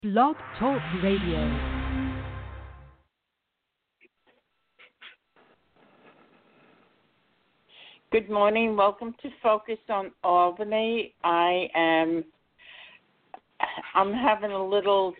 Blog Talk Radio. Good morning. Welcome to Focus on Albany. I'm having a little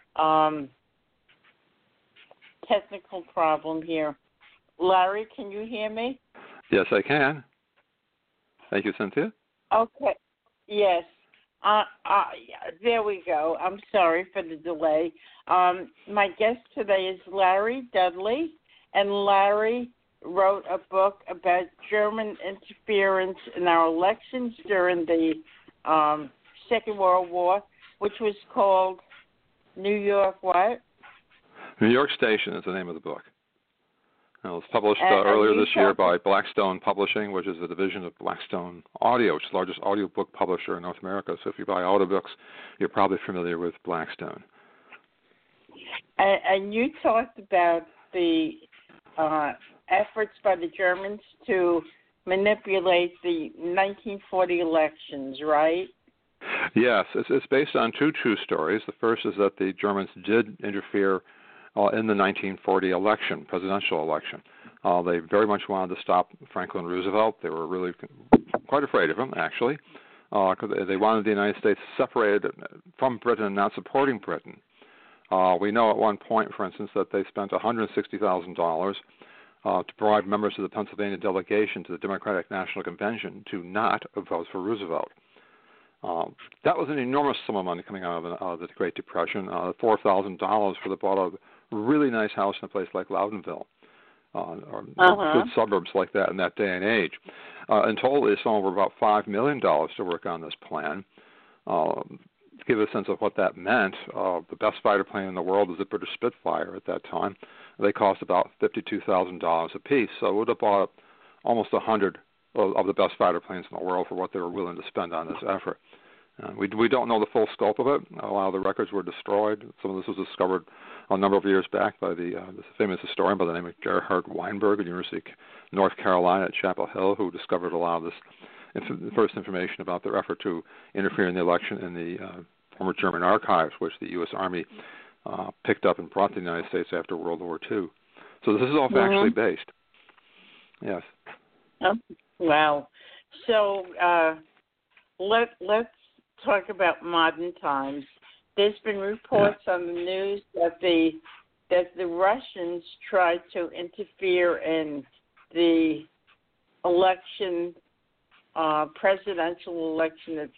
technical problem here. Larry, can you hear me? Yes, I can. Thank you, Cynthia. Okay. Yes. There we go. I'm sorry for the delay. My guest today is Larry Dudley, and Larry wrote a book about German interference in our elections during the Second World War, which was called New York what? New York Station is the name of the book. It was published earlier this year by Blackstone Publishing, which is a division of Blackstone Audio, which is the largest audiobook publisher in North America. So if you buy audiobooks, you're probably familiar with Blackstone. And you talked about the efforts by the Germans to manipulate the 1940 elections, right? Yes, it's based on two true stories. The first is that the Germans did interfere in the 1940 election, presidential election. They very much wanted to stop Franklin Roosevelt. They were really quite afraid of him, actually, because they wanted the United States separated from Britain and not supporting Britain. We know at one point, for instance, that they spent $160,000 to provide members of the Pennsylvania delegation to the Democratic National Convention to not vote for Roosevelt. That was an enormous sum of money coming out of the Great Depression. $4,000 for the bought a really nice house in a place like Loudonville, or good suburbs like that in that day and age. In total, they spent over about $5 million to work on this plan. To give a sense of what that meant, the best fighter plane in the world was the British Spitfire at that time. They cost about $52,000 a piece, so it would have bought almost 100 of the best fighter planes in the world for what they were willing to spend on this effort. We don't know the full scope of it. A lot of the records were destroyed. Some of this was discovered a number of years back by the famous historian by the name of Gerhard Weinberg at the University of North Carolina at Chapel Hill, who discovered a lot of this first information about their effort to interfere in the election in the former German archives, which the U.S. Army picked up and brought to the United States after World War II. So this is all factually based. Yes. Oh, wow. So let's talk about modern times. There's been reports on the news that the Russians tried to interfere in the election, presidential election of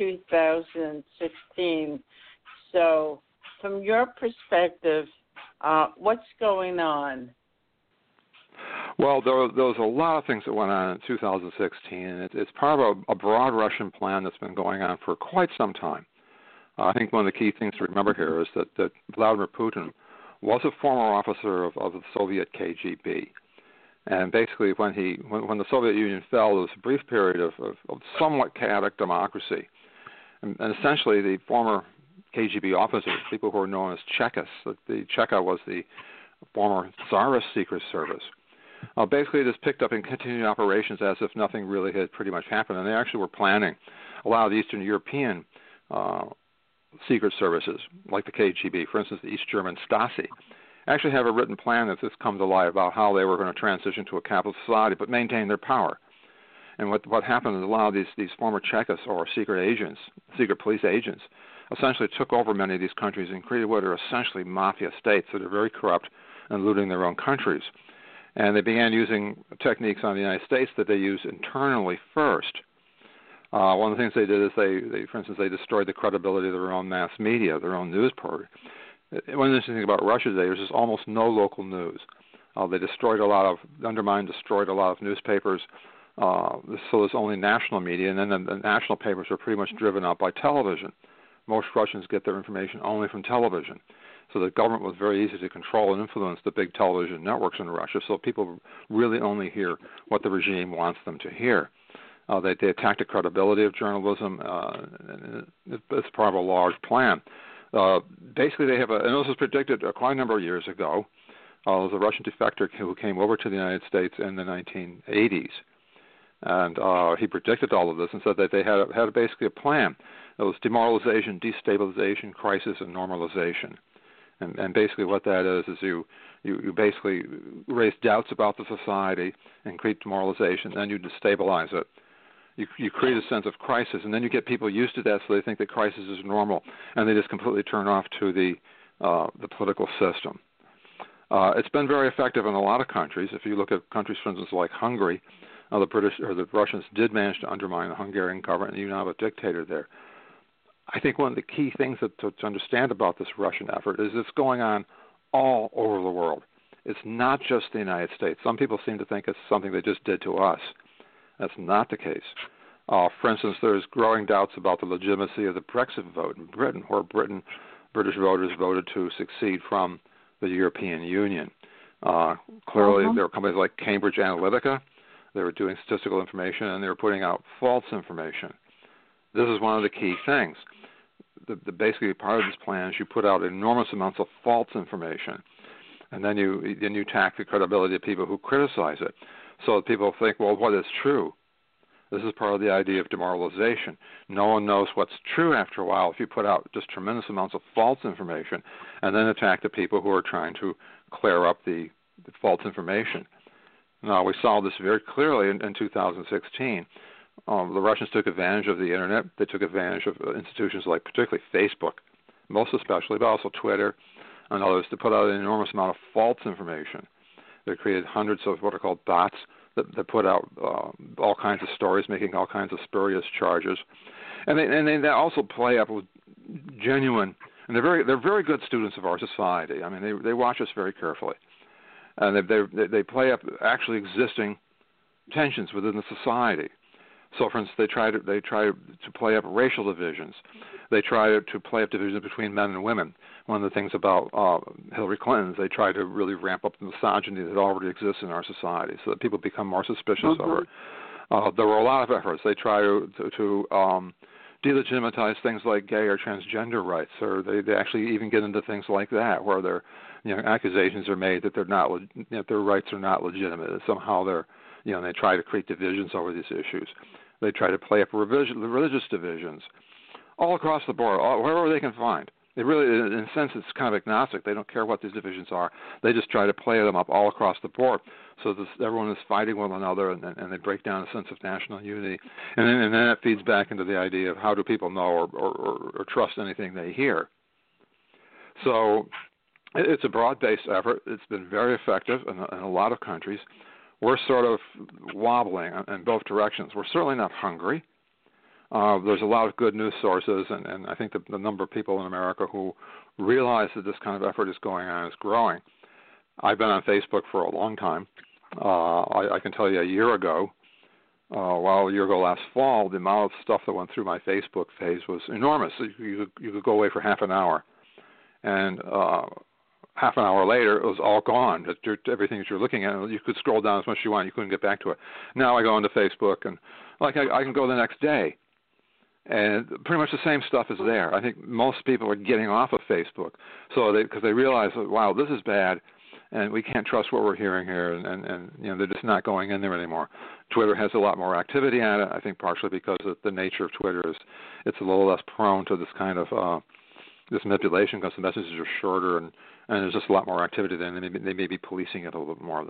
2016. So, from your perspective, what's going on? Well, there was a lot of things that went on in 2016. It's part of a broad Russian plan that's been going on for quite some time. I think one of the key things to remember here is that Vladimir Putin was a former officer of the Soviet KGB. And basically, when the Soviet Union fell, there was a brief period of somewhat chaotic democracy. And essentially, the former KGB officers, people who were known as Chekas, the Cheka was the former Tsarist secret service, basically just picked up and continued operations as if nothing really had pretty much happened. And they actually were planning a lot of the Eastern European secret services, like the KGB, for instance, the East German Stasi, actually have a written plan that's just come to light about how they were going to transition to a capitalist society but maintain their power. And what happened is a lot of these former Chekas, or secret agents, secret police agents, essentially took over many of these countries and created what are essentially mafia states that are very corrupt and looting their own countries. And they began using techniques on the United States that they use internally first. One of the things they did is for instance, they destroyed the credibility of their own mass media, their own news program. One interesting thing about Russia today is there's almost no local news. They destroyed a lot of newspapers. So there's only national media, and then the national papers are pretty much driven out by television. Most Russians get their information only from television. So the government was very easy to control and influence the big television networks in Russia, so people really only hear what the regime wants them to hear. They attack the credibility of journalism. It's part of a large plan. Basically, they have and this was predicted quite a number of years ago. There was a Russian defector who came over to the United States in the 1980s. And he predicted all of this and said that they had basically a plan. It was demoralization, destabilization, crisis, and normalization. And basically what that is you basically raise doubts about the society and create demoralization, then you destabilize it. You create a sense of crisis, and then you get people used to that, so they think that crisis is normal, and they just completely turn off to the political system. It's been very effective in a lot of countries. If you look at countries, for instance, like Hungary, the British or the Russians did manage to undermine the Hungarian government, and you now have a dictator there. I think one of the key things to understand about this Russian effort is it's going on all over the world. It's not just the United States. Some people seem to think it's something they just did to us. That's not the case. For instance, there's growing doubts about the legitimacy of the Brexit vote in Britain, where British voters voted to secede from the European Union. Clearly, there were companies like Cambridge Analytica. They were doing statistical information, and they were putting out false information. This is one of the key things. Basically, part of this plan is you put out enormous amounts of false information, and then you attack the credibility of people who criticize it. So that people think, well, what is true? This is part of the idea of demoralization. No one knows what's true after a while if you put out just tremendous amounts of false information and then attack the people who are trying to clear up the false information. Now, we saw this very clearly in 2016. The Russians took advantage of the Internet. They took advantage of institutions like particularly Facebook, most especially, but also Twitter and others, to put out an enormous amount of false information. They created hundreds of what are called bots that put out all kinds of stories, making all kinds of spurious charges, and they also play up with genuine. And they're very good students of our society. I mean, they watch us very carefully, and they play up actually existing tensions within the society. So, for instance, they try to play up racial divisions. They try to play up divisions between men and women. One of the things about Hillary Clinton is they try to really ramp up the misogyny that already exists in our society, so that people become more suspicious of her. There were a lot of efforts. They try to delegitimize things like gay or transgender rights, or they actually even get into things like that, where accusations are made that their rights are not legitimate, and somehow they try to create divisions over these issues. They try to play up religious divisions all across the board, wherever they can find. They really, in a sense, it's kind of agnostic. They don't care what these divisions are. They just try to play them up all across the board, so everyone is fighting one another, and they break down a sense of national unity. And then it feeds back into the idea of how do people know or trust anything they hear. So it's a broad-based effort. It's been very effective in a lot of countries. We're sort of wobbling in both directions. We're certainly not Hungary. There's a lot of good news sources, and I think the number of people in America who realize that this kind of effort is going on is growing. I've been on Facebook for a long time. I can tell you a year ago last fall, the amount of stuff that went through my Facebook phase was enormous. You could go away for half an hour, and half an hour later, it was all gone. Everything that you're looking at, you could scroll down as much as you want. You couldn't get back to it. Now I go into Facebook, and I can go the next day, and pretty much the same stuff is there. I think most people are getting off of Facebook, because they realize, wow, this is bad, and we can't trust what we're hearing here, and they're just not going in there anymore. Twitter has a lot more activity at it. I think partially because of the nature of Twitter it's a little less prone to this kind of this manipulation, because the messages are shorter and there's just a lot more activity there, and they may be policing it a little bit more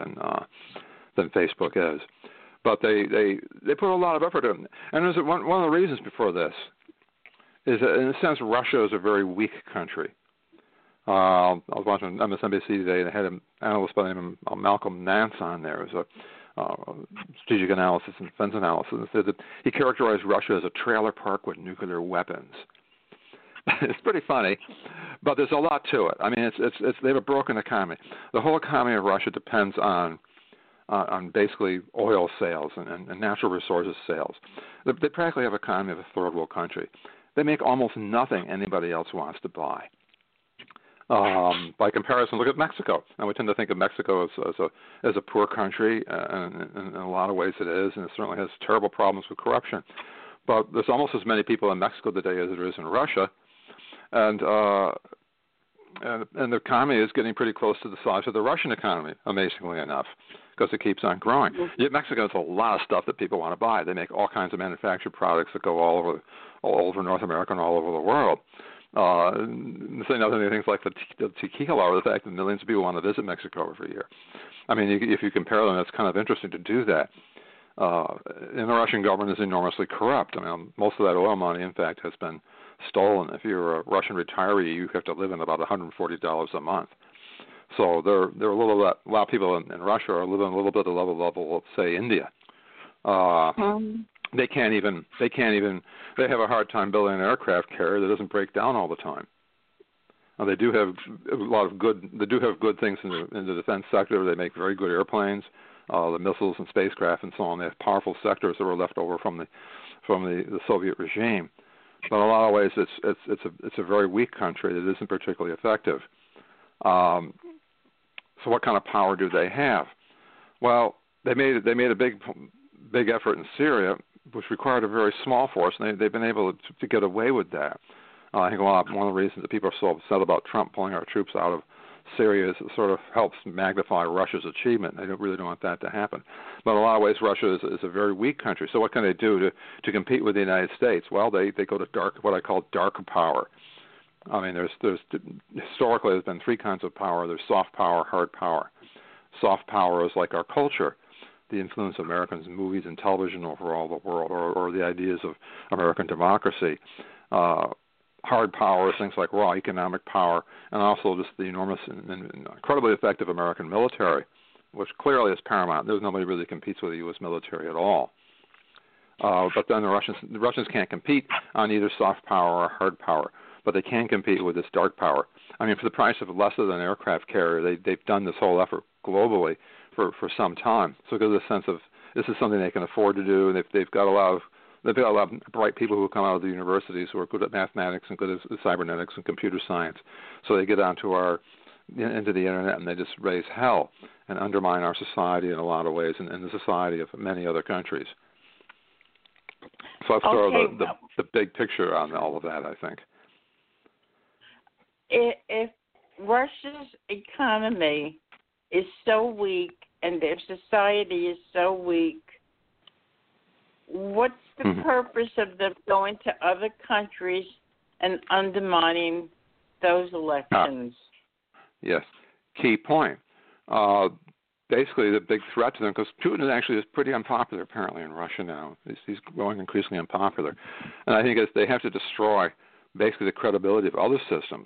than Facebook is. But they put a lot of effort in. And there's one of the reasons for this is that, in a sense, Russia is a very weak country. I was watching MSNBC today, and they had an analyst by the name of Malcolm Nance on there. It was a strategic analysis and defense analysis, and said that he characterized Russia as a trailer park with nuclear weapons. It's pretty funny, but there's a lot to it. I mean, they have a broken economy. The whole economy of Russia depends on basically oil sales and natural resources sales. They practically have an economy of a third world country. They make almost nothing anybody else wants to buy. By comparison, look at Mexico. And we tend to think of Mexico as a poor country, and in a lot of ways it is, and it certainly has terrible problems with corruption. But there's almost as many people in Mexico today as there is in Russia. And the economy is getting pretty close to the size of the Russian economy, amazingly enough, because it keeps on growing. Yet Mexico has a lot of stuff that people want to buy. They make all kinds of manufactured products that go all over North America and all over the world. Saying other things like the tequila, or the fact that millions of people want to visit Mexico every year. I mean, if you compare them, it's kind of interesting to do that. And the Russian government is enormously corrupt. I mean, most of that oil money, in fact, has been stolen. If you're a Russian retiree, you have to live in about $140 a month. So there are a lot of people in Russia are living a little bit below the level of, say, India. They have a hard time building an aircraft carrier that doesn't break down all the time. They do have good things in the defense sector. They make very good airplanes, the missiles and spacecraft and so on. They have powerful sectors that were left over from the Soviet regime. But in a lot of ways, it's a very weak country that isn't particularly effective. So what kind of power do they have? Well, they made a big effort in Syria, which required a very small force, and they've been able to get away with that. I think one of the reasons that people are so upset about Trump pulling our troops out of Syria is it sort of helps magnify Russia's achievement. They really don't want that to happen. But in a lot of ways, Russia is a very weak country. So what can they do to compete with the United States? Well, they go to what I call dark power. I mean, historically there's been three kinds of power. There's soft power, hard power. Soft power is like our culture, the influence of Americans in movies and television over all the world, or the ideas of American democracy. Hard power is things like raw economic power, and also just the enormous and incredibly effective American military, which clearly is paramount. There's nobody really competes with the U.S. military at all. But then the Russians can't compete on either soft power or hard power, but they can compete with this dark power. I mean, for the price of less than an aircraft carrier, they've done this whole effort globally for some time. So it gives a sense of this is something they can afford to do, and they've got a lot of bright people who come out of the universities who are good at mathematics and good at cybernetics and computer science. So they get into the internet and they just raise hell and undermine our society in a lot of ways, and the society of many other countries. So that's sort of the big picture on all of that, I think. If Russia's economy is so weak and their society is so weak, what's the purpose of them going to other countries and undermining those elections? Yes, key point. Basically, the big threat to them, because Putin actually is pretty unpopular apparently in Russia now. He's growing increasingly unpopular. And I think they have to destroy basically the credibility of other systems,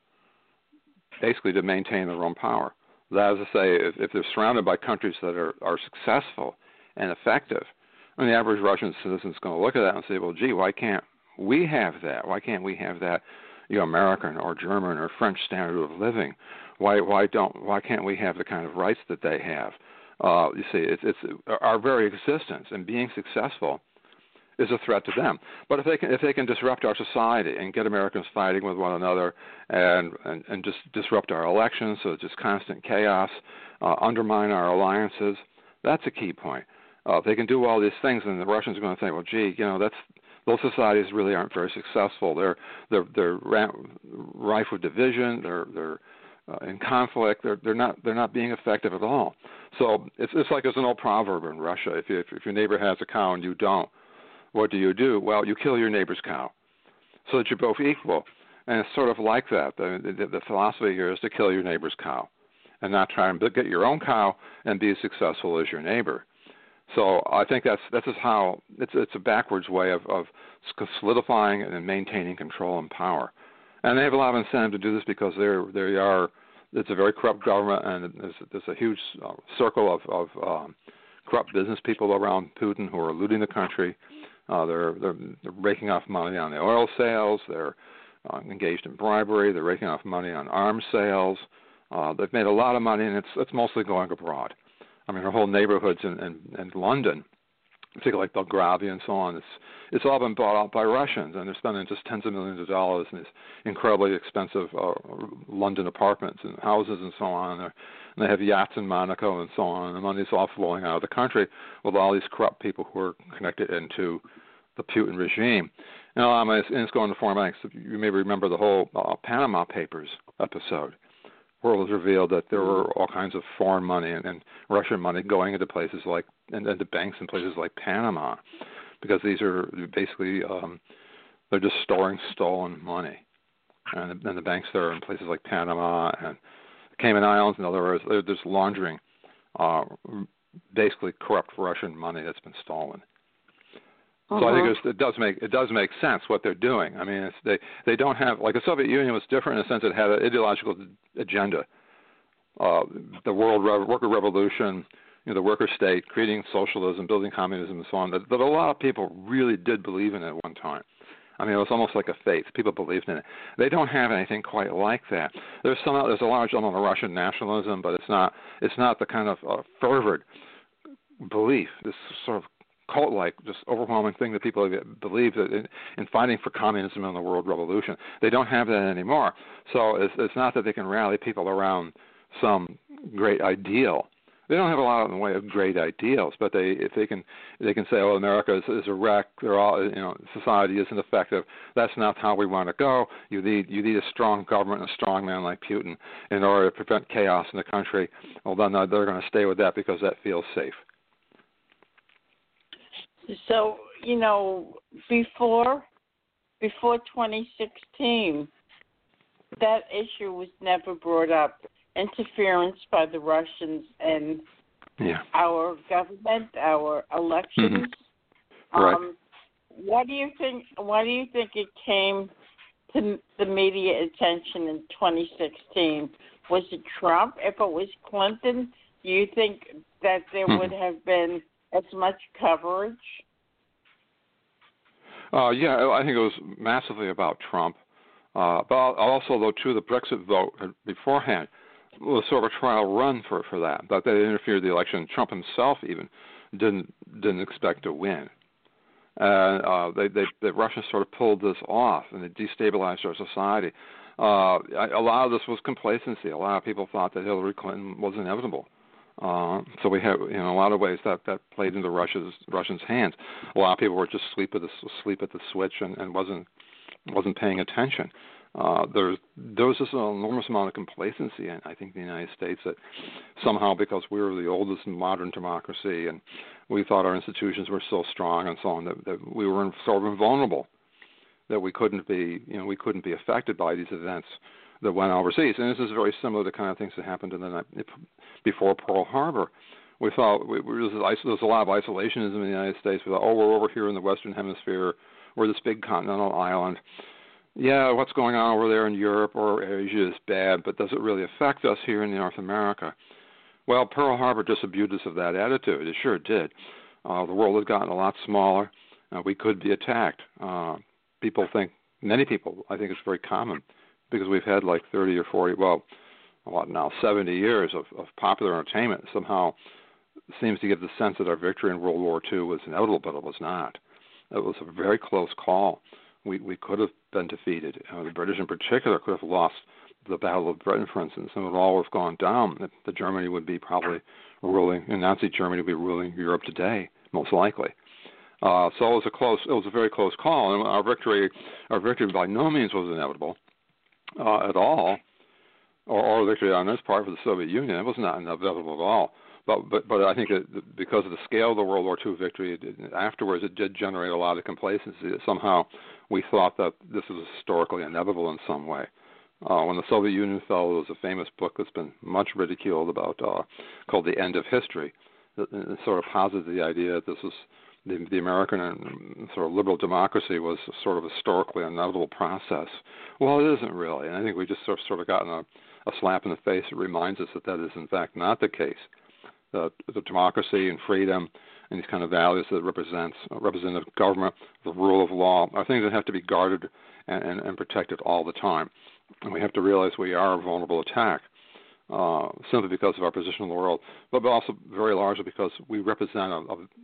basically to maintain their own power. That is to say, if they're surrounded by countries that are successful and effective, and the average Russian citizen is going to look at that and say, well, gee, why can't we have that? Why can't we have that, American or German or French standard of living? Why can't we have the kind of rights that they have? You see, it's our very existence and being successful is a threat to them. But if they can disrupt our society and get Americans fighting with one another and just disrupt our elections, so it's just constant chaos, undermine our alliances, that's a key point. If they can do all these things, then the Russians are going to think, well, gee, those societies really aren't very successful. They're rife with division. They're in conflict. They're not being effective at all. So it's like there's an old proverb in Russia: if your neighbor has a cow and you don't, what do? Well, you kill your neighbor's cow, so that you're both equal. And it's sort of like that. The philosophy here is to kill your neighbor's cow, and not try and get your own cow and be as successful as your neighbor. So I think that's just how it's a backwards way of solidifying and maintaining control and power. And they have a lot of incentive to do this because it's a very corrupt government, and there's a huge circle of corrupt business people around Putin who are looting the country. They're raking off money on the oil sales. They're engaged in bribery. They're raking off money on arms sales. They've made a lot of money, and it's mostly going abroad. I mean, our whole neighborhoods in London, particularly like Belgravia and so on, it's all been bought out by Russians, and they're spending just tens of millions of dollars in these incredibly expensive London apartments and houses and so on. And they have yachts in Monaco and so on, and the money's all flowing out of the country with all these corrupt people who are connected into the Putin regime. And it's going to foreign banks. You may remember the whole Panama Papers episode, world has revealed that there were all kinds of foreign money and Russian money going into places like and into banks in places like Panama, because these are basically they're just storing stolen money, and the banks there are in places like Panama and Cayman Islands. In other words, they're just laundering basically corrupt Russian money that's been stolen. So I think it does make sense what they're doing. I mean, they don't have, like, the Soviet Union was different in the sense it had an ideological agenda. The world worker revolution, the worker state, creating socialism, building communism, and so on. That a lot of people really did believe in at one time. I mean, it was almost like a faith. People believed in it. They don't have anything quite like that. There's a large element of Russian nationalism, but it's not the kind of fervid belief, this sort of cult-like, just overwhelming thing that people believe that in fighting for communism and the world revolution. They don't have that anymore. So it's not that they can rally people around some great ideal. They don't have a lot in the way of great ideals, but they can say, "Oh, America is a wreck. They're all, society isn't effective. That's not how we want to go. You need a strong government and a strong man like Putin in order to prevent chaos in the country." Well, then they're going to stay with that because that feels safe. So, before 2016, that issue was never brought up. Interference by the Russians in our government, our elections. Right. Why do you think it came to the media attention in 2016? Was it Trump? If it was Clinton, do you think that there would have been as much coverage? Yeah, I think it was massively about Trump. But also, though, too, the Brexit vote beforehand was sort of a trial run for that. But they interfered in the election. Trump himself even didn't expect to win. And the Russians sort of pulled this off, and it destabilized our society. A lot of this was complacency. A lot of people thought that Hillary Clinton was inevitable. So we have, in a lot of ways, that played into Russians' hands. A lot of people were just asleep at the switch and wasn't paying attention. There was just an enormous amount of complacency, I think, in the United States, that somehow, because we were the oldest modern democracy and we thought our institutions were so strong and so on, that we were sort of invulnerable, that we couldn't be affected by these events that went overseas. And this is very similar to the kind of things that happened in the night before Pearl Harbor. We thought there was a lot of isolationism in the United States. We thought, we're over here in the Western Hemisphere. We're this big continental island. Yeah, what's going on over there in Europe or Asia is bad, but does it really affect us here in North America? Well, Pearl Harbor disabused us of that attitude. It sure did. The world has gotten a lot smaller. We could be attacked. Many people, I think it's very common, because we've had like 30 or 40, 70 years of popular entertainment somehow seems to give the sense that our victory in World War II was inevitable, but it was not. It was a very close call. We could have been defeated. The British in particular could have lost the Battle of Britain, for instance, and it would all have gone down. The Germany would be probably ruling, and Nazi Germany would be ruling Europe today, most likely. So it was a very close call, and our victory by no means was inevitable at all, or victory on this part for the Soviet Union. It was not inevitable at all. But I think that because of the scale of the World War II victory, afterwards it did generate a lot of complacency. That somehow we thought that this was historically inevitable in some way. When the Soviet Union fell, there was a famous book that's been much ridiculed about called The End of History. It sort of posits the idea that this was the American and sort of liberal democracy was sort of a historically inevitable process. Well, it isn't really, and I think we just sort of gotten a slap in the face that reminds us that is in fact not the case. The democracy and freedom and these kind of values that representative government, the rule of law, are things that have to be guarded and protected all the time. And we have to realize we are a vulnerable attack, simply because of our position in the world, but also very largely because we represent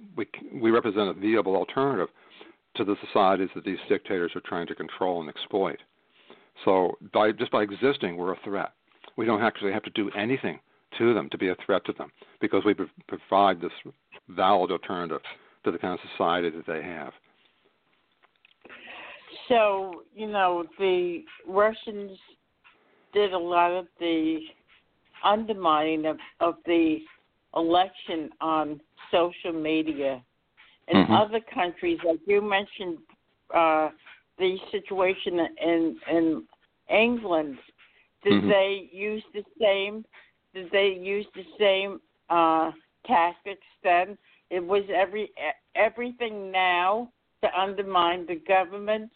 a viable alternative to the societies that these dictators are trying to control and exploit. So just by existing, we're a threat. We don't actually have to do anything to them to be a threat to them, because we provide this valid alternative to the kind of society that they have. So, the Russians did a lot of the undermining of the election on social media. In other countries, like you mentioned, the situation in England, did they use the same? Did they use the same tactics then? It was everything now to undermine the government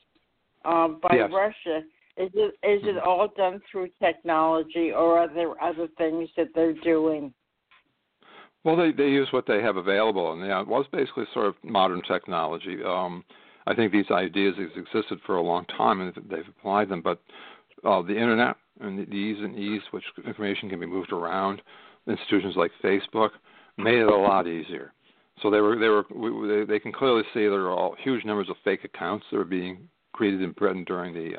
by Russia. Is it all done through technology, or are there other things that they're doing? Well, they use what they have available, and it was basically sort of modern technology. I think these ideas have existed for a long time, and they've applied them. But the internet and the ease which information can be moved around, institutions like Facebook, made it a lot easier. So they can clearly see there are all huge numbers of fake accounts that were being created in Britain during the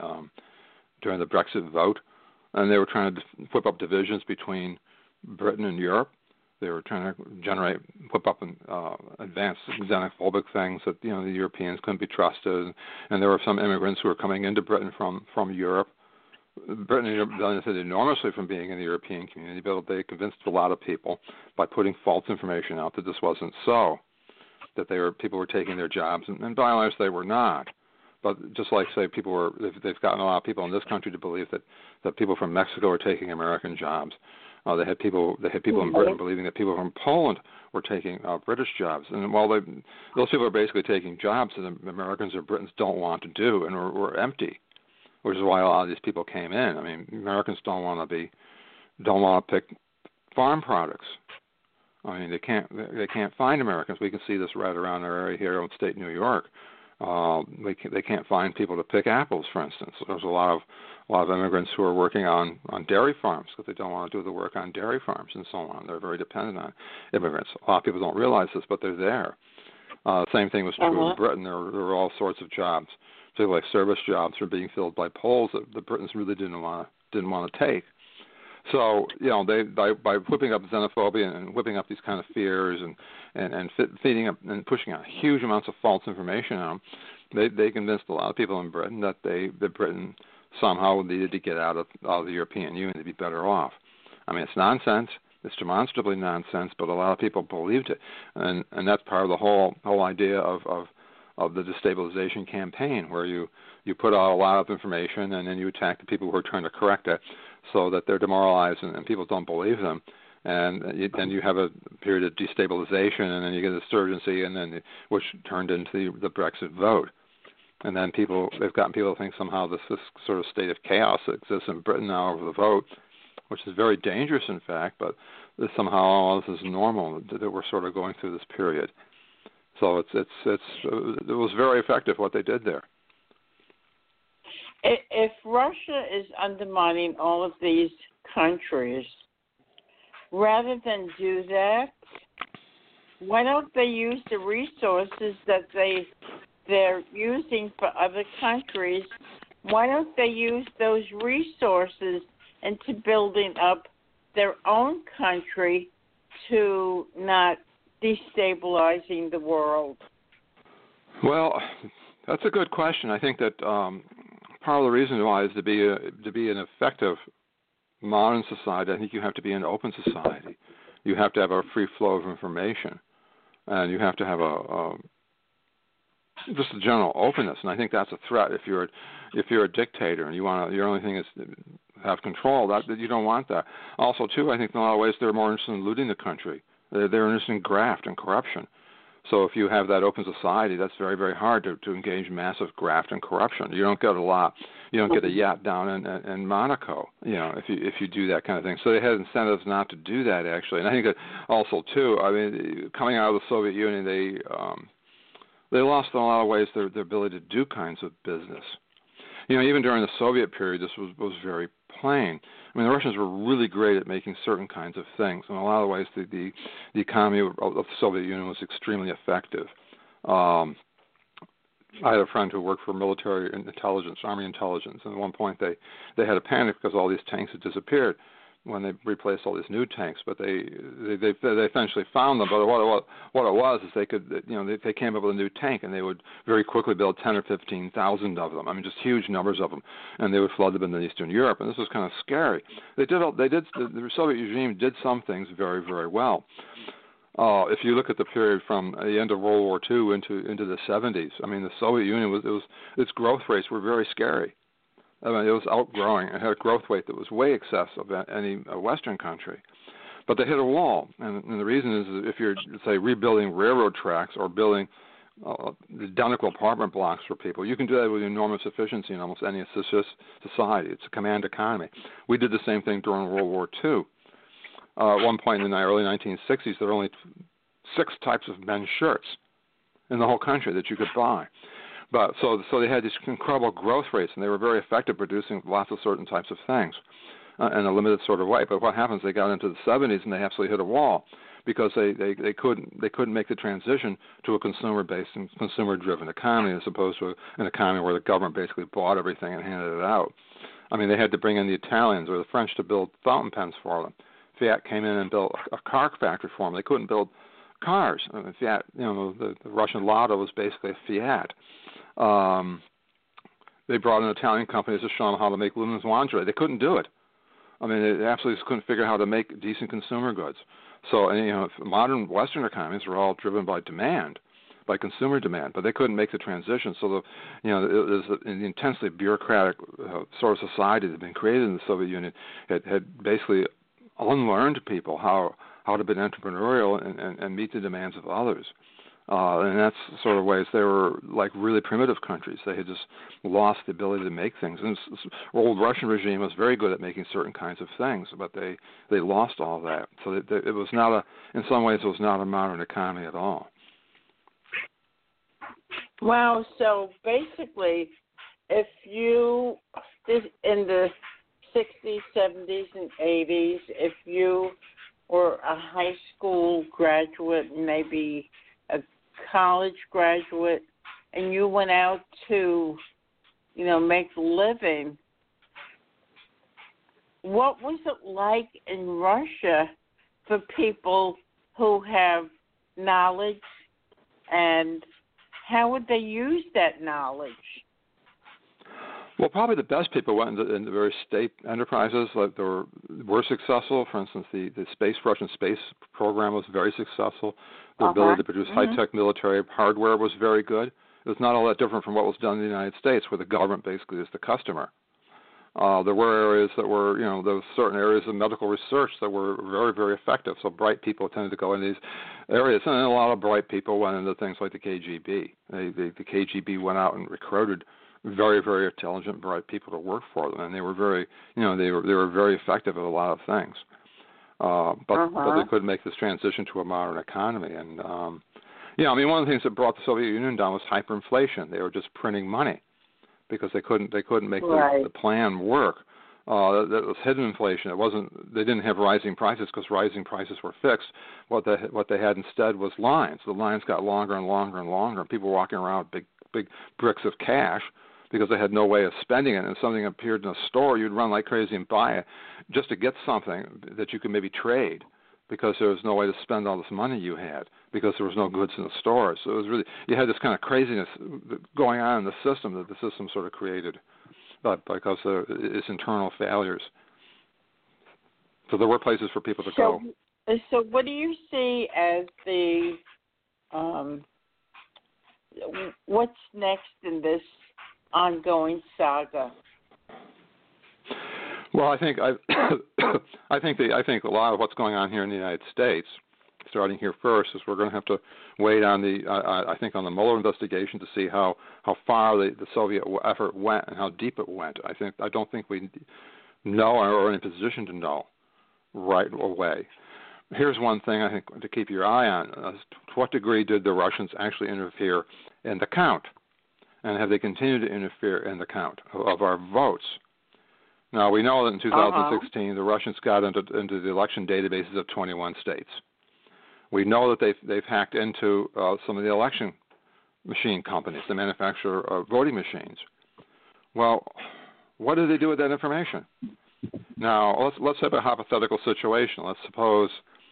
Brexit vote, and they were trying to whip up divisions between Britain and Europe. They were trying to whip up advanced xenophobic things that the Europeans couldn't be trusted, and there were some immigrants who were coming into Britain from Europe. Britain benefited enormously from being in the European community, but they convinced a lot of people by putting false information out that this wasn't so, that people were taking their jobs, and by and large they were not. But just like, say, they've gotten a lot of people in this country to believe that people from Mexico are taking American jobs. They had people in Britain believing that people from Poland were taking British jobs. And while those people are basically taking jobs that Americans or Britons don't want to do and were empty, which is why a lot of these people came in. I mean, Americans don't want to pick farm products. I mean, they can't find Americans. We can see this right around our area here in upstate New York. They can't find people to pick apples, for instance. There's a lot of immigrants who are working on dairy farms because they don't want to do the work on dairy farms and so on. They're very dependent on immigrants. A lot of people don't realize this, but they're there. Same thing was true in Britain. There were all sorts of jobs, particularly like service jobs, were being filled by Poles that the Britons really didn't want to take. So they by whipping up xenophobia and whipping up these kind of fears and feeding up and pushing out huge amounts of false information on them, they convinced a lot of people in Britain that Britain somehow needed to get out of the European Union to be better off. I mean, it's nonsense. It's demonstrably nonsense, but a lot of people believed it, and that's part of the whole idea of the destabilization campaign, where you put out a lot of information and then you attack the people who are trying to correct it, so that they're demoralized and people don't believe them, and then you have a period of destabilization, and then you get insurgency, and then which turned into the Brexit vote, and then they've gotten people to think somehow this sort of state of chaos that exists in Britain now over the vote, which is very dangerous, in fact, but somehow all this is normal, that we're sort of going through this period. So it was very effective what they did there. If Russia is undermining all of these countries, rather than do that, why don't they use the resources that they're using for other countries? Why don't they use those resources into building up their own country to not destabilizing the world? Well, that's a good question. I think that part of the reason why is to be an effective modern society. I think you have to be an open society. You have to have a free flow of information, and you have to have just a general openness. And I think that's a threat. If you're a dictator and your only thing is to have control, that you don't want that. Also, too, I think in a lot of ways they're more interested in looting the country. They're interested in graft and corruption. So if you have that open society, that's very, very hard to engage massive graft and corruption. You don't get a yacht down in Monaco, if you do that kind of thing. So they had incentives not to do that, actually. And I think that also, too, I mean, coming out of the Soviet Union, they lost in a lot of ways their ability to do kinds of business. Even during the Soviet period, this was very plain. I mean, the Russians were really great at making certain kinds of things. In a lot of ways, the economy of the Soviet Union was extremely effective. I had a friend who worked for military intelligence, army intelligence, and at one point they had a panic because all these tanks had disappeared. when they replaced all these new tanks, but they eventually found them. But what it was is they came up with a new tank, and they would very quickly build 10 or 15,000 of them. I mean, just huge numbers of them, and they would flood them in Eastern Europe, and this was kind of scary. The Soviet regime did some things very, very well. If you look at the period from the end of World War II into the 70s, I mean, the Soviet Union its growth rates were very scary. I mean, it was outgrowing. It had a growth rate that was way excess of any Western country. But they hit a wall, and the reason is if you're, say, rebuilding railroad tracks or building identical apartment blocks for people, you can do that with enormous efficiency in almost any society. It's a command economy. We did the same thing during World War II. At one point in the early 1960s, there were only 6 types of men's shirts in the whole country that you could buy. But so they had these incredible growth rates, and they were very effective producing lots of certain types of things in a limited sort of way. But what happens? They got into the 70s, and they absolutely hit a wall because they couldn't make the transition to a consumer-based and consumer-driven economy as opposed to an economy where the government basically bought everything and handed it out. I mean, they had to bring in the Italians or the French to build fountain pens for them. Fiat came in and built a car factory for them. They couldn't build cars. I mean, Fiat, the Russian Lada was basically a Fiat. They brought in Italian companies to show them how to make women's lingerie. They couldn't do it. I mean, they absolutely just couldn't figure out how to make decent consumer goods. So, modern Western economies are all driven by demand, by consumer demand, but they couldn't make the transition. So, it was an intensely bureaucratic sort of society that had been created in the Soviet Union. It had basically unlearned people how to be entrepreneurial and meet the demands of others. And that's the sort of ways they were like really primitive countries. They had just lost the ability to make things. And the old Russian regime was very good at making certain kinds of things, but they lost all that. So it was not in some ways, it was not a modern economy at all. Wow. So basically, if you, in the 60s, 70s, and 80s, if you were a high school graduate, maybe a college graduate, and you went out to, make a living, what was it like in Russia for people who have knowledge, and how would they use that knowledge? Well, probably the best people went into various state enterprises that were successful. For instance, the Russian space program was very successful. The ability to produce high-tech military hardware was very good. It was not all that different from what was done in the United States, where the government basically is the customer. There were areas that were, there were certain areas of medical research that were very, very effective. So bright people tended to go in these areas, and a lot of bright people went into things like the KGB. The KGB went out and recruited very, very intelligent, bright people to work for them, and they were very, they were very effective at a lot of things. But they couldn't make this transition to a modern economy. And one of the things that brought the Soviet Union down was hyperinflation. They were just printing money because they couldn't make the plan work. That was hidden inflation. They didn't have rising prices because rising prices were fixed. What they had instead was lines. The lines got longer and longer and longer, and people were walking around with big bricks of cash because they had no way of spending it. And if something appeared in a store, you'd run like crazy and buy it just to get something that you could maybe trade, because there was no way to spend all this money you had because there was no goods in the stores. So it was really, you had this kind of craziness going on in the system that the system sort of created, but because of its internal failures. So there were places for people to go. So what do you see as the what's next in this ongoing saga? Well, I think I think a lot of what's going on here in the United States, starting here first, is we're going to have to wait on on the Mueller investigation to see how far the Soviet effort went and how deep it went. I don't think we know or are in a position to know right away. Here's one thing I think to keep your eye on: to what degree did the Russians actually interfere in the count, and have they continued to interfere in the count of our votes? Now, we know that in 2016, the Russians got into the election databases of 21 states. We know that they've hacked into some of the election machine companies, the manufacturer of voting machines. Well, what did they do with that information? Now, let's have a hypothetical situation. Let's suppose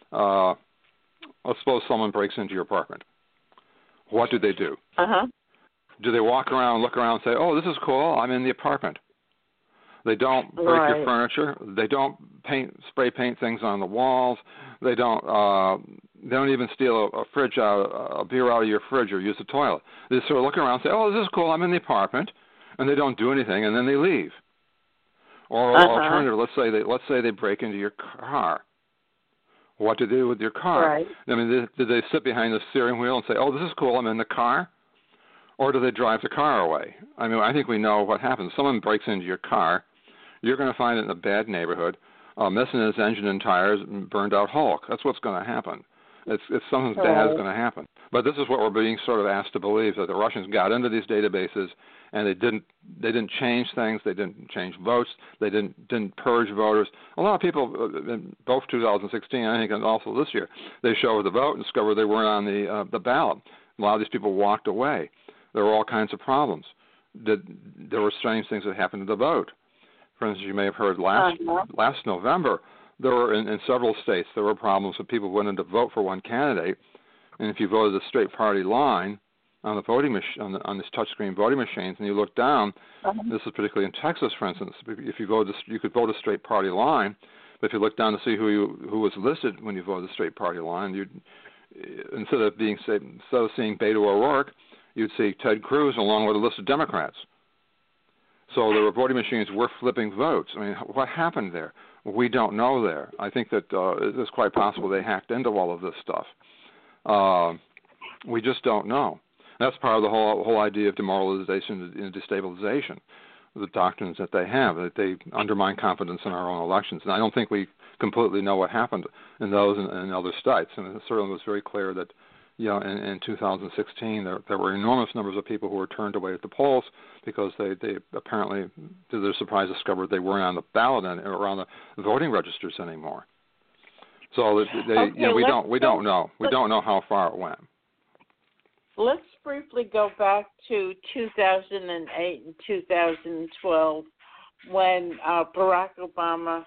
someone breaks into your apartment. What do they do? Do they walk around, look around, and say, "Oh, this is cool. I'm in the apartment"? They don't break your furniture. They don't spray paint things on the walls. They don't even steal a beer out of your fridge or use the toilet. They sort of look around and say, "Oh, this is cool. I'm in the apartment," and they don't do anything, and then they leave. Or alternative, let's say they break into your car. What do they do with your car? Right. I mean, do they sit behind the steering wheel and say, "Oh, this is cool. I'm in the car"? Or do they drive the car away? I mean, I think we know what happens. Someone breaks into your car. You're going to find it in a bad neighborhood, missing its engine and tires, and burned out Hulk. That's what's going to happen. It's something bad is going to happen. But this is what we're being sort of asked to believe, that the Russians got into these databases and they didn't change things. They didn't change votes. They didn't purge voters. A lot of people, in both 2016, I think, and also this year, they showed the vote and discovered they weren't on the ballot. A lot of these people walked away. There were all kinds of problems. There were strange things that happened to the vote. For instance, you may have heard last November, there were in several states there were problems with people went in to vote for one candidate, and if you voted a straight party line on the voting on this touchscreen voting machines, and you look down, this is particularly in Texas, for instance. If you voted, you could vote a straight party line, but if you look down to see who was listed when you voted a straight party line, instead of seeing Beto O'Rourke, you'd see Ted Cruz along with a list of Democrats. So there were voting machines were flipping votes. I mean, what happened there? We don't know there. I think that it's quite possible they hacked into all of this stuff. We just don't know. That's part of the whole idea of demoralization and destabilization, the doctrines that they have, that they undermine confidence in our own elections. And I don't think we completely know what happened in those and other states. And it certainly was very clear that, in 2016, there were enormous numbers of people who were turned away at the polls because they apparently, to their surprise, discovered they weren't on the ballot or on the voting registers anymore. So we don't know. We don't know how far it went. Let's briefly go back to 2008 and 2012 when Barack Obama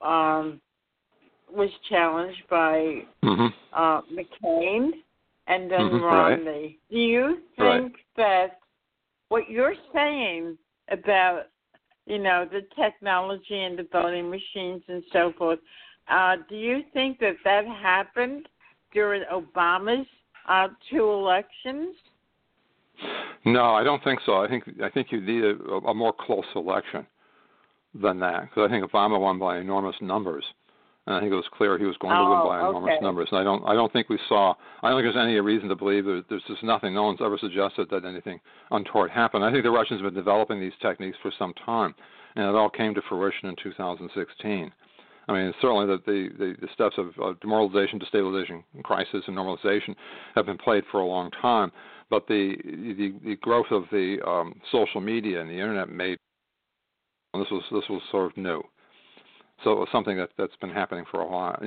was challenged by McCain and then Romney. Right. Do you think that what you're saying about, the technology and the voting machines and so forth, do you think that happened during Obama's 2 elections? No, I don't think so. I think you need a more close election than that, because I think Obama won by enormous numbers. And I think it was clear he was going to win by enormous numbers. And I don't think we saw. I don't think there's any reason to believe there's just nothing. No one's ever suggested that anything untoward happened. I think the Russians have been developing these techniques for some time, and it all came to fruition in 2016. I mean, certainly that the steps of demoralization, destabilization, crisis, and normalization have been played for a long time. But the growth of the social media and the internet made this was sort of new. So it was something that's been happening for a while.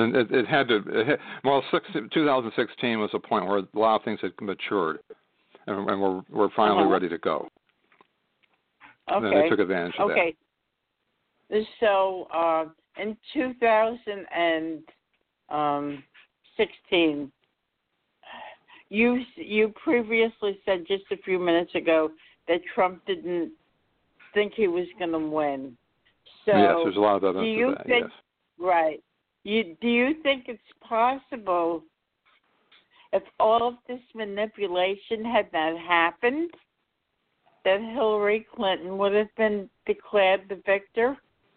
2016 was a point where a lot of things had matured, and we're finally ready to go. Okay. And they took advantage of that. Okay. So in 2016, you previously said just a few minutes ago that Trump didn't think he was going to win. So yes, there's a lot of evidence of that. Yes. Right. Do you think it's possible, if all of this manipulation had not happened, that Hillary Clinton would have been declared the victor?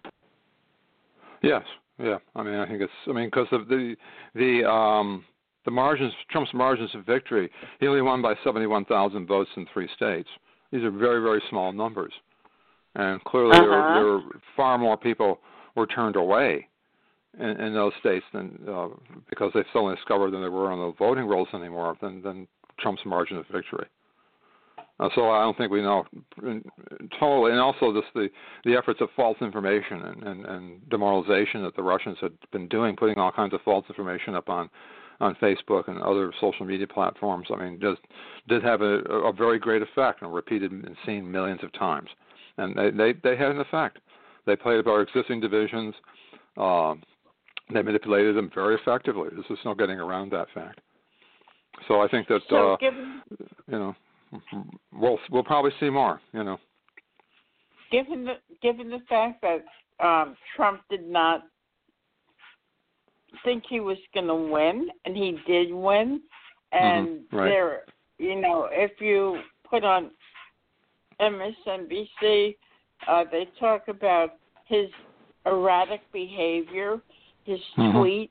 Yes. Yeah. I mean, I think because of the margins, Trump's margins of victory, he only won by 71,000 votes in 3 states. These are very, very small numbers. And clearly there were far more people were turned away in those states than because they suddenly discovered that they were on the voting rolls anymore than Trump's margin of victory. So I don't think we know totally. And also the efforts of false information and demoralization that the Russians had been doing, putting all kinds of false information up on Facebook and other social media platforms, I mean, did have a very great effect and repeated and seen millions of times. And they had an effect. They played up our existing divisions. They manipulated them very effectively. There's just no getting around that fact. So I think that we'll probably see more. Given the fact that Trump did not think he was going to win, and he did win, and right. if you put on MSNBC, they talk about his erratic behavior, his tweets,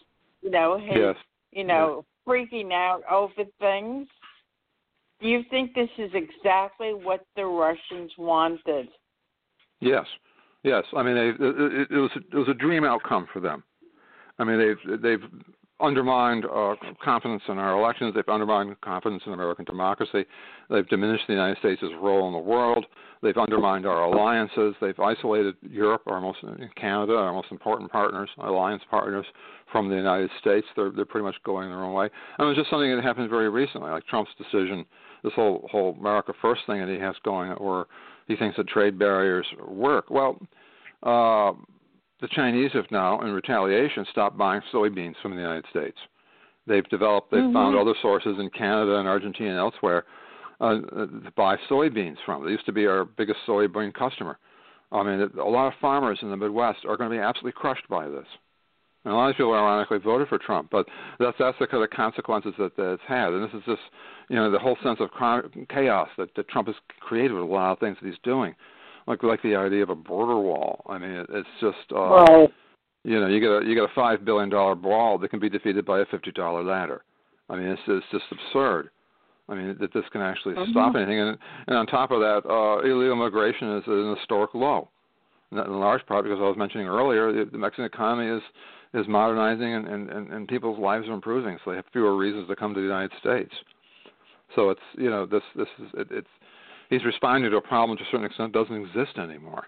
freaking out over things. Do you think this is exactly what the Russians wanted? Yes. I mean, it was a dream outcome for them. I mean, they've undermined confidence in our elections. They've undermined confidence in American democracy. They've diminished the United States' role in the world. They've undermined our alliances. They've isolated Europe, Canada, our most important partners, alliance partners, from the United States. They're pretty much going their own way. And it was just something that happened very recently, like Trump's decision, this whole America First thing that he has going, or he thinks that trade barriers work. Well, the Chinese have now, in retaliation, stopped buying soybeans from the United States. They've found other sources in Canada and Argentina and elsewhere to buy soybeans from. They used to be our biggest soybean customer. I mean, a lot of farmers in the Midwest are going to be absolutely crushed by this. And a lot of people, ironically, voted for Trump, but that's the kind of consequences that it's had. And this is just, the whole sense of chaos that Trump has created with a lot of things that he's doing. Like the idea of a border wall. I mean, it's just you get a $5 billion wall that can be defeated by a $50 ladder. I mean, it's just absurd. I mean, that this can actually stop anything. And on top of that, illegal immigration is at an historic low. And that in large part because I was mentioning earlier, the Mexican economy is modernizing and people's lives are improving, so they have fewer reasons to come to the United States. So it's he's responding to a problem to a certain extent that doesn't exist anymore.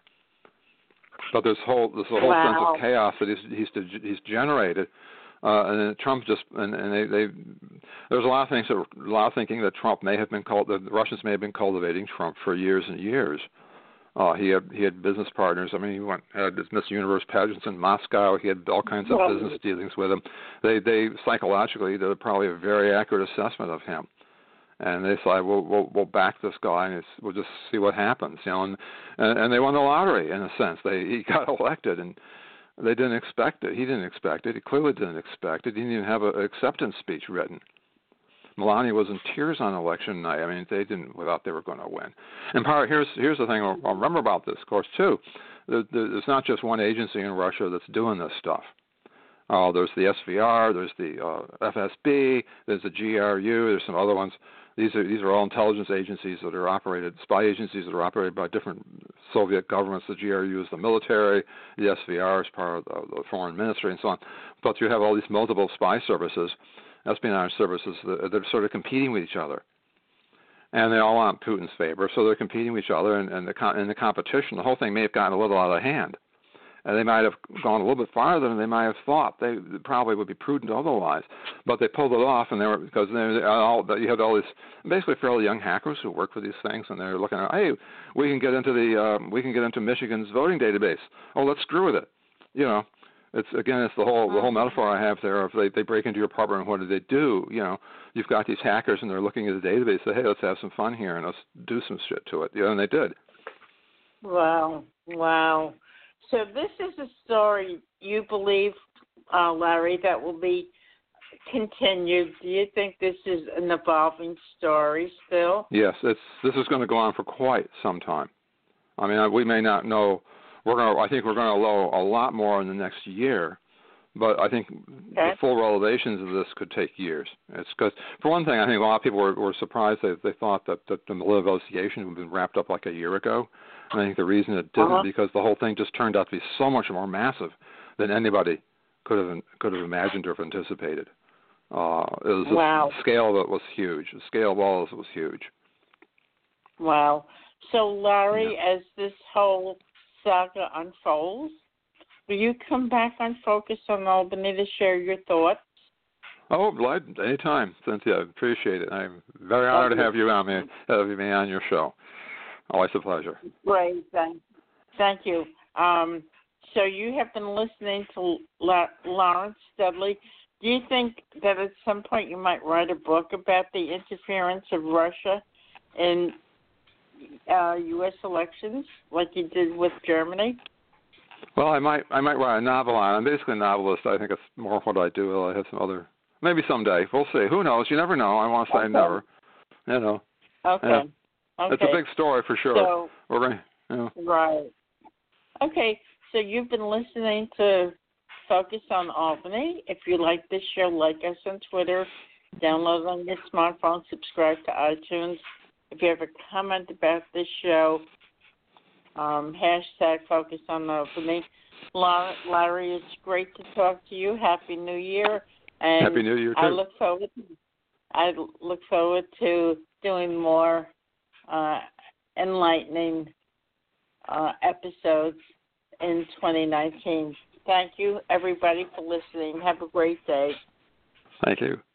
But there's a whole sense of chaos that he's generated, and then Trump just there's a lot of thinking that Trump the Russians may have been cultivating Trump for years and years. He had business partners. I mean, he had his Miss Universe pageants in Moscow. He had all kinds of business dealings with him. They psychologically did probably a very accurate assessment of him. And they said, we'll back this guy, and we'll just see what happens, and they won the lottery in a sense. He got elected, and they didn't expect it. He didn't expect it. He clearly didn't expect it. He didn't even have an acceptance speech written. Melania was in tears on election night. I mean, they thought they were going to win. And here's the thing I'll remember about this, of course, too. There's not just one agency in Russia that's doing this stuff. There's the SVR, there's the FSB, there's the GRU, there's some other ones. These are all intelligence agencies that are operated, spy agencies that are operated by different Soviet governments. The GRU is the military, the SVR is part of the foreign ministry, and so on. But you have all these multiple spy services, espionage services that are sort of competing with each other. And they all want Putin's favor, so they're competing with each other, and in the competition, the whole thing may have gotten a little out of hand. And they might have gone a little bit farther than they might have thought. They probably would be prudent otherwise, but they pulled it off, and you had all these basically fairly young hackers who work for these things, and they're looking at, hey, we can get into Michigan's voting database. Oh, let's screw with it. It's the whole metaphor I have there of they break into your apartment, and what do they do? You've got these hackers, and they're looking at the database. Say, hey, let's have some fun here, and let's do some shit to it. And they did. Wow. So this is a story you believe, Larry, that will be continued. Do you think this is an evolving story still? Yes, this is going to go on for quite some time. I mean, we may not know. I think we're going to know a lot more in the next year, but I think the full revelations of this could take years. It's because, for one thing, I think a lot of people were surprised. They thought that the Mueller investigation had been wrapped up like a year ago. And I think the reason it didn't because the whole thing just turned out to be so much more massive than anybody could have imagined or anticipated. It was the scale of it was huge. The scale of all of it was huge. Wow. So, Larry, as this whole saga unfolds, will you come back on Focus on Albany to share your thoughts? Oh, glad anytime, Cynthia. Appreciate it. I'm very honored to have you on your show. Always a pleasure. Great. Thank you. So you have been listening to Lawrence Dudley. Do you think that at some point you might write a book about the interference of Russia in U.S. elections, like you did with Germany? Well, I might write a novel on it. I'm basically a novelist. I think it's more what I do. I have some other, maybe someday. We'll see. Who knows? You never know. I want to say never. You know. Okay. Yeah. Okay. It's a big story for sure. So, we're going. You know. Right. Okay. So you've been listening to Focus on Albany. If you like this show, like us on Twitter, download on your smartphone, subscribe to iTunes. If you have a comment about this show, hashtag Focus on Albany. Larry, it's great to talk to you. Happy New Year. And Happy New Year, too. I look forward to doing more enlightening episodes in 2019. Thank you, everybody, for listening. Have a great day. Thank you.